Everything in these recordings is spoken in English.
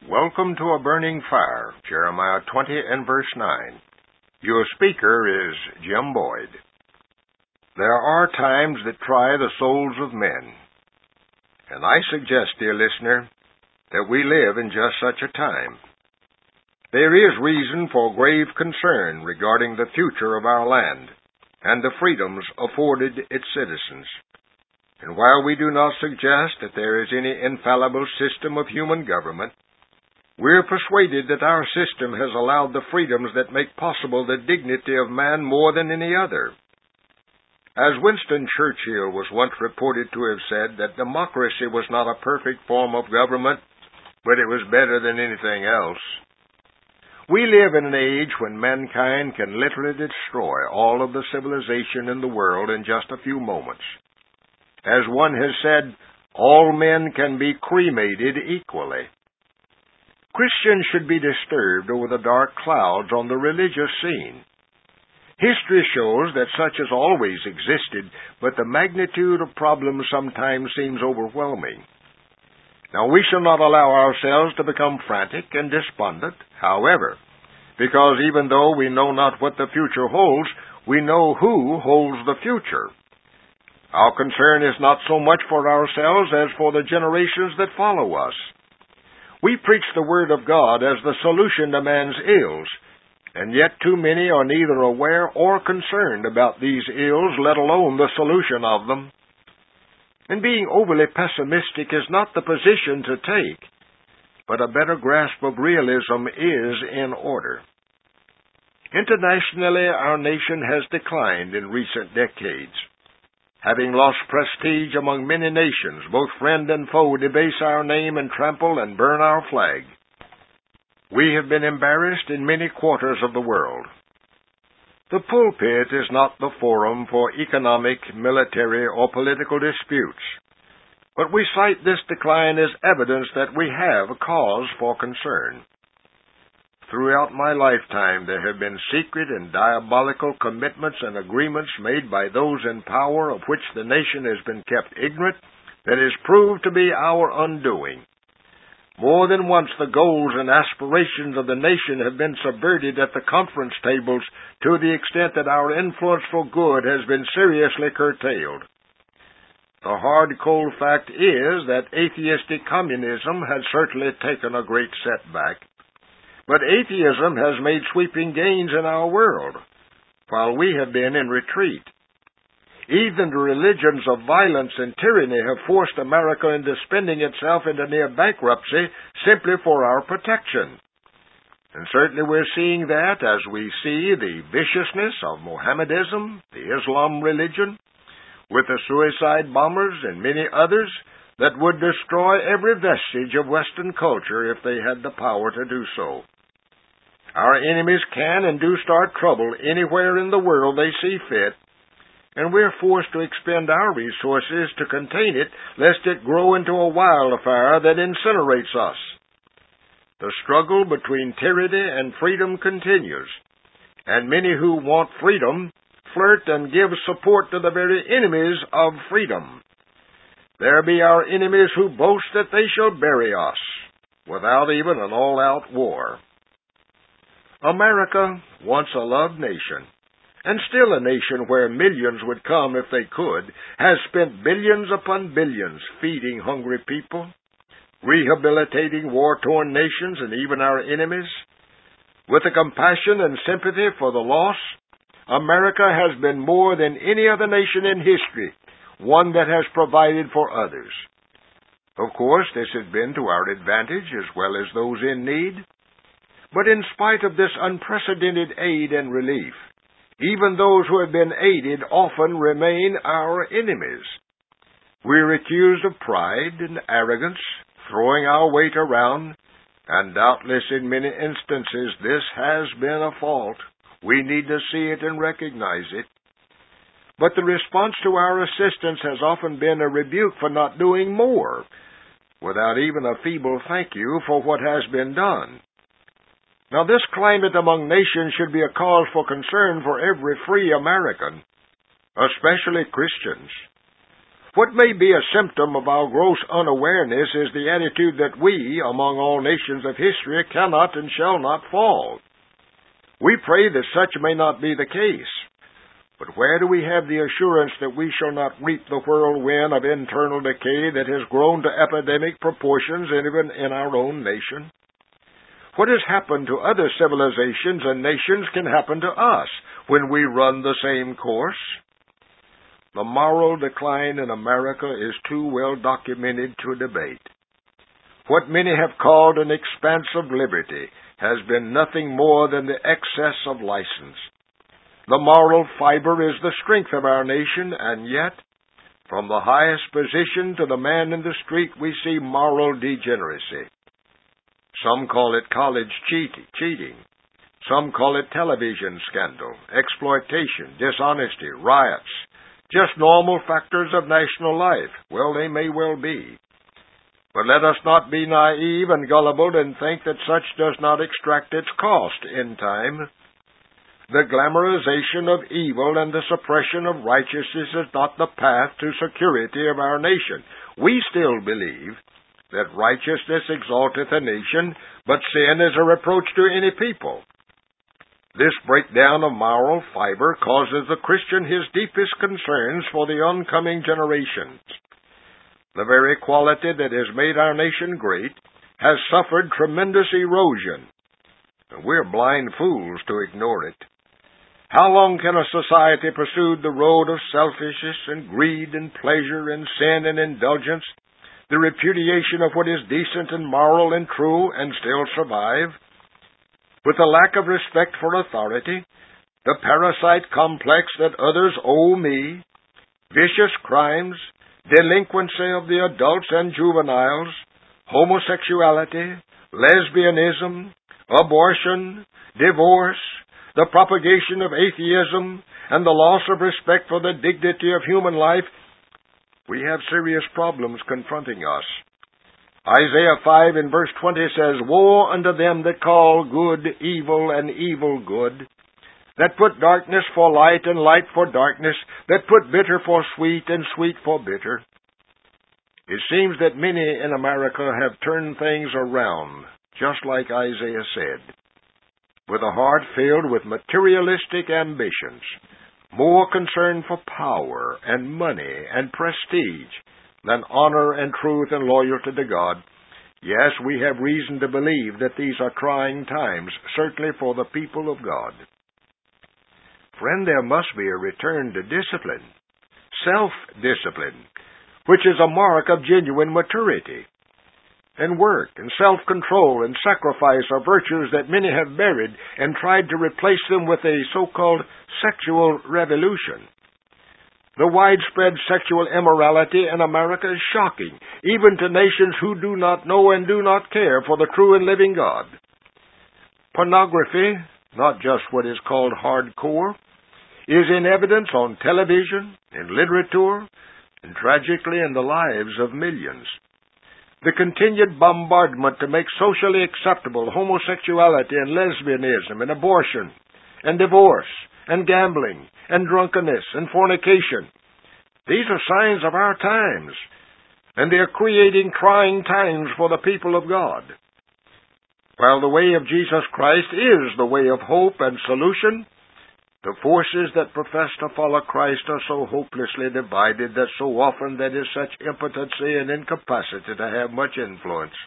Welcome to a burning fire, Jeremiah 20 and verse 9. Your speaker is Jim Boyd. There are times that try the souls of men, and I suggest, dear listener, that we live in just such a time. There is reason for grave concern regarding the future of our land and the freedoms afforded its citizens. And while we do not suggest that there is any infallible system of human government, we are persuaded that our system has allowed the freedoms that make possible the dignity of man more than any other. As Winston Churchill was once reported to have said that democracy was not a perfect form of government, but it was better than anything else. We live in an age when mankind can literally destroy all of the civilization in the world in just a few moments. As one has said, all men can be cremated equally. Christians should be disturbed over the dark clouds on the religious scene. History shows that such has always existed, but the magnitude of problems sometimes seems overwhelming. Now, we shall not allow ourselves to become frantic and despondent, however, because even though we know not what the future holds, we know who holds the future. Our concern is not so much for ourselves as for the generations that follow us. We preach the Word of God as the solution to man's ills, and yet too many are neither aware or concerned about these ills, let alone the solution of them. And being overly pessimistic is not the position to take, but a better grasp of realism is in order. Internationally, our nation has declined in recent decades. Having lost prestige among many nations, both friend and foe debase our name and trample and burn our flag. We have been embarrassed in many quarters of the world. The pulpit is not the forum for economic, military, or political disputes, but we cite this decline as evidence that we have a cause for concern. Throughout my lifetime, there have been secret and diabolical commitments and agreements made by those in power of which the nation has been kept ignorant that has proved to be our undoing. More than once the goals and aspirations of the nation have been subverted at the conference tables to the extent that our influence for good has been seriously curtailed. The hard, cold fact is that atheistic communism has certainly taken a great setback. But atheism has made sweeping gains in our world, while we have been in retreat. Even the religions of violence and tyranny have forced America into spending itself into near bankruptcy simply for our protection. And certainly we're seeing that as we see the viciousness of Mohammedanism, the Islam religion, with the suicide bombers and many others that would destroy every vestige of Western culture if they had the power to do so. Our enemies can and do start trouble anywhere in the world they see fit, and we're forced to expend our resources to contain it, lest it grow into a wildfire that incinerates us. The struggle between tyranny and freedom continues, and many who want freedom flirt and give support to the very enemies of freedom. There be our enemies who boast that they shall bury us, without even an all-out war. America, once a loved nation, and still a nation where millions would come if they could, has spent billions upon billions feeding hungry people, rehabilitating war-torn nations and even our enemies. With the compassion and sympathy for the lost, America has been more than any other nation in history, one that has provided for others. Of course, this has been to our advantage as well as those in need. But in spite of this unprecedented aid and relief, even those who have been aided often remain our enemies. We are accused of pride and arrogance, throwing our weight around, and doubtless in many instances this has been a fault. We need to see it and recognize it. But the response to our assistance has often been a rebuke for not doing more, without even a feeble thank you for what has been done. Now, this climate among nations should be a cause for concern for every free American, especially Christians. What may be a symptom of our gross unawareness is the attitude that we, among all nations of history, cannot and shall not fall. We pray that such may not be the case. But where do we have the assurance that we shall not reap the whirlwind of internal decay that has grown to epidemic proportions even in our own nation? What has happened to other civilizations and nations can happen to us when we run the same course. The moral decline in America is too well documented to debate. What many have called an expanse of liberty has been nothing more than the excess of license. The moral fiber is the strength of our nation, and yet, from the highest position to the man in the street, we see moral degeneracy. Some call it college cheating. Some call it television scandal, exploitation, dishonesty, riots, just normal factors of national life. Well, they may well be. But let us not be naive and gullible and think that such does not extract its cost in time. The glamorization of evil and the suppression of righteousness is not the path to security of our nation. We still believe that righteousness exalteth a nation, but sin is a reproach to any people. This breakdown of moral fiber causes the Christian his deepest concerns for the oncoming generations. The very quality that has made our nation great has suffered tremendous erosion, and we're blind fools to ignore it. How long can a society pursue the road of selfishness and greed and pleasure and sin and indulgence, the repudiation of what is decent and moral and true, and still survive? With a lack of respect for authority, the parasite complex that others owe me, vicious crimes, delinquency of the adults and juveniles, homosexuality, lesbianism, abortion, divorce, the propagation of atheism, and the loss of respect for the dignity of human life, we have serious problems confronting us. Isaiah 5 in verse 20 says, Woe unto them that call good evil and evil good, that put darkness for light and light for darkness, that put bitter for sweet and sweet for bitter. It seems that many in America have turned things around, just like Isaiah said, with a heart filled with materialistic ambitions, more concerned for power and money and prestige than honor and truth and loyalty to God. Yes, we have reason to believe that these are trying times, certainly for the people of God. Friend, there must be a return to discipline, self-discipline, which is a mark of genuine maturity. And work and self-control and sacrifice are virtues that many have buried and tried to replace them with a so-called sexual revolution. The widespread sexual immorality in America is shocking, even to nations who do not know and do not care for the true and living God. Pornography, not just what is called hardcore, is in evidence on television, in literature, and tragically in the lives of millions. The continued bombardment to make socially acceptable homosexuality and lesbianism and abortion and divorce and gambling and drunkenness and fornication. These are signs of our times, and they are creating trying times for the people of God. While the way of Jesus Christ is the way of hope and solution, the forces that profess to follow Christ are so hopelessly divided that so often there is such impotency and incapacity to have much influence.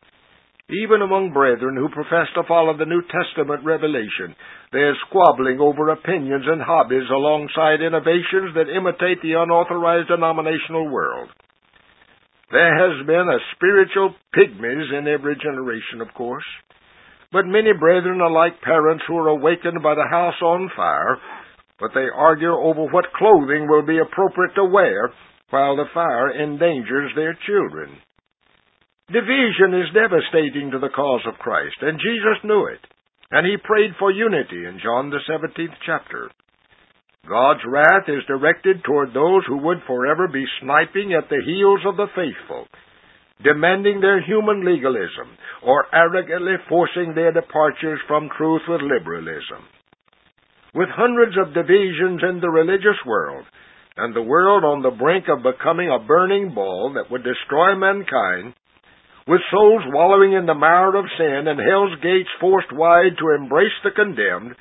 Even among brethren who profess to follow the New Testament revelation, there is squabbling over opinions and hobbies alongside innovations that imitate the unauthorized denominational world. There has been a spiritual pygmies in every generation, of course. But many brethren are like parents who are awakened by the house on fire, but they argue over what clothing will be appropriate to wear while the fire endangers their children. Division is devastating to the cause of Christ, and Jesus knew it, and he prayed for unity in John the 17th chapter. God's wrath is directed toward those who would forever be sniping at the heels of the faithful, demanding their human legalism, or arrogantly forcing their departures from truth with liberalism. With hundreds of divisions in the religious world, and the world on the brink of becoming a burning ball that would destroy mankind, with souls wallowing in the mire of sin and hell's gates forced wide to embrace the condemned,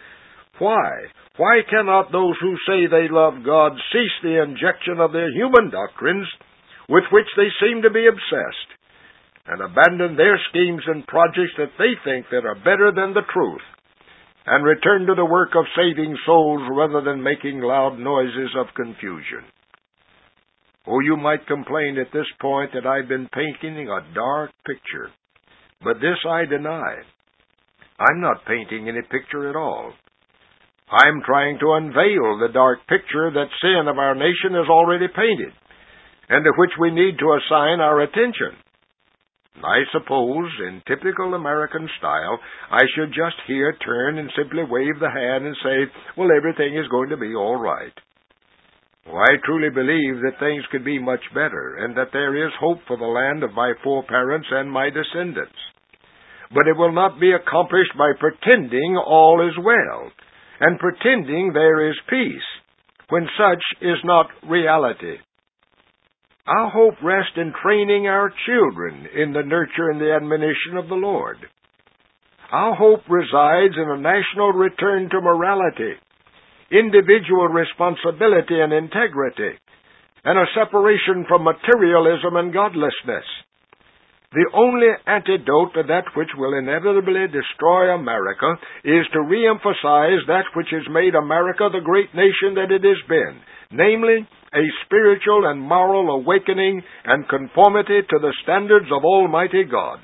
why cannot those who say they love God cease the injection of their human doctrines with which they seem to be obsessed, and abandon their schemes and projects that they think that are better than the truth, and return to the work of saving souls rather than making loud noises of confusion? Oh, you might complain at this point that I've been painting a dark picture, but this I deny. I'm not painting any picture at all. I'm trying to unveil the dark picture that sin of our nation has already painted, and to which we need to assign our attention. I suppose, in typical American style, I should just here turn and simply wave the hand and say, well, everything is going to be all right. Well, I truly believe that things could be much better, and that there is hope for the land of my foreparents and my descendants. But it will not be accomplished by pretending all is well, and pretending there is peace, when such is not reality. Our hope rests in training our children in the nurture and the admonition of the Lord. Our hope resides in a national return to morality, individual responsibility and integrity, and a separation from materialism and godlessness. The only antidote to that which will inevitably destroy America is to reemphasize that which has made America the great nation that it has been, namely, a spiritual and moral awakening and conformity to the standards of Almighty God.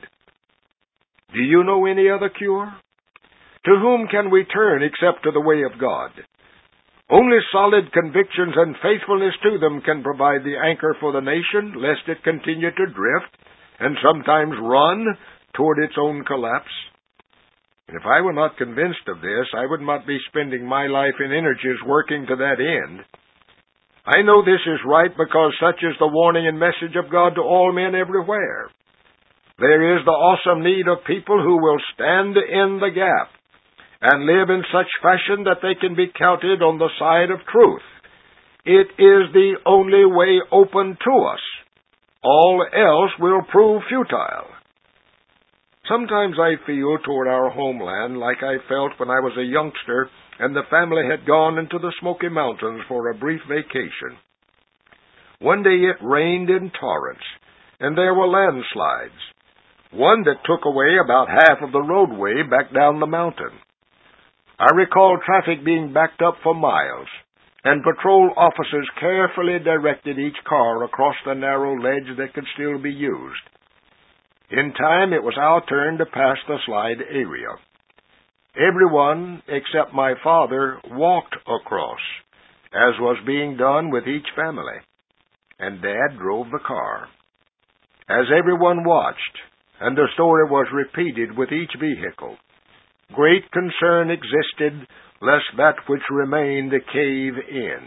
Do you know any other cure? To whom can we turn except to the way of God? Only solid convictions and faithfulness to them can provide the anchor for the nation, lest it continue to drift and sometimes run toward its own collapse. And if I were not convinced of this, I would not be spending my life and energies working to that end. I know this is right because such is the warning and message of God to all men everywhere. There is the awesome need of people who will stand in the gap and live in such fashion that they can be counted on the side of truth. It is the only way open to us. All else will prove futile. Sometimes I feel toward our homeland like I felt when I was a youngster and the family had gone into the Smoky Mountains for a brief vacation. One day it rained in torrents, and there were landslides, one that took away about half of the roadway back down the mountain. I recall traffic being backed up for miles, and patrol officers carefully directed each car across the narrow ledge that could still be used. In time, it was our turn to pass the slide area. Everyone, except my father, walked across, as was being done with each family, and Dad drove the car. As everyone watched, and the story was repeated with each vehicle, great concern existed lest that which remained cave in.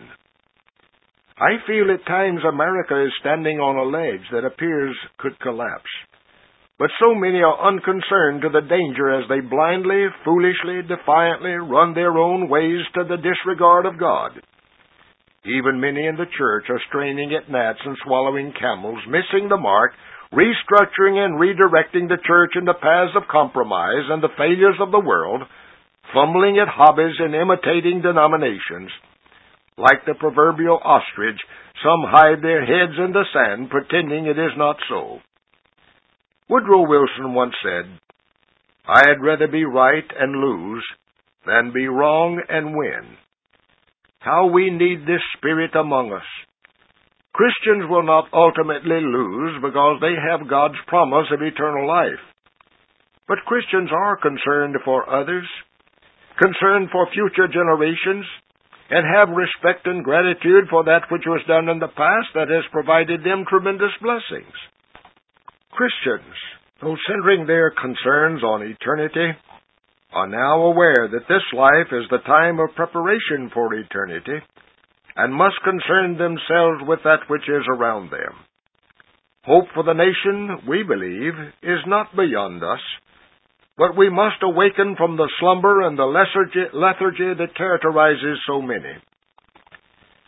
I feel at times America is standing on a ledge that appears could collapse. But so many are unconcerned to the danger as they blindly, foolishly, defiantly run their own ways to the disregard of God. Even many in the church are straining at gnats and swallowing camels, missing the mark, restructuring and redirecting the church into paths of compromise and the failures of the world, fumbling at hobbies and imitating denominations. Like the proverbial ostrich, some hide their heads in the sand, pretending it is not so. Woodrow Wilson once said, "I'd rather be right and lose than be wrong and win." How we need this spirit among us. Christians will not ultimately lose because they have God's promise of eternal life. But Christians are concerned for others, concerned for future generations, and have respect and gratitude for that which was done in the past that has provided them tremendous blessings. Christians, though centering their concerns on eternity, are now aware that this life is the time of preparation for eternity, and must concern themselves with that which is around them. Hope for the nation, we believe, is not beyond us, but we must awaken from the slumber and the lethargy that characterizes so many.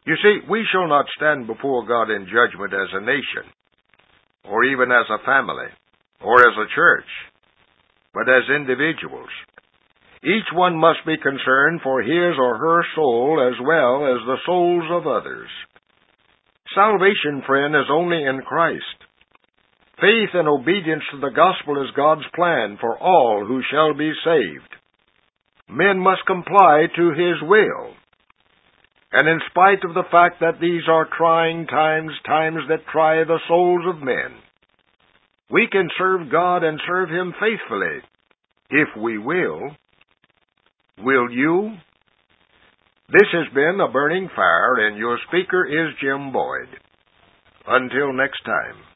You see, we shall not stand before God in judgment as a nation, or even as a family, or as a church, but as individuals. Each one must be concerned for his or her soul as well as the souls of others. Salvation, friend, is only in Christ. Faith and obedience to the gospel is God's plan for all who shall be saved. Men must comply to His will. And in spite of the fact that these are trying times, times that try the souls of men, we can serve God and serve Him faithfully, if we will. Will you? This has been A Burning Fire, and your speaker is Jim Boyd. Until next time.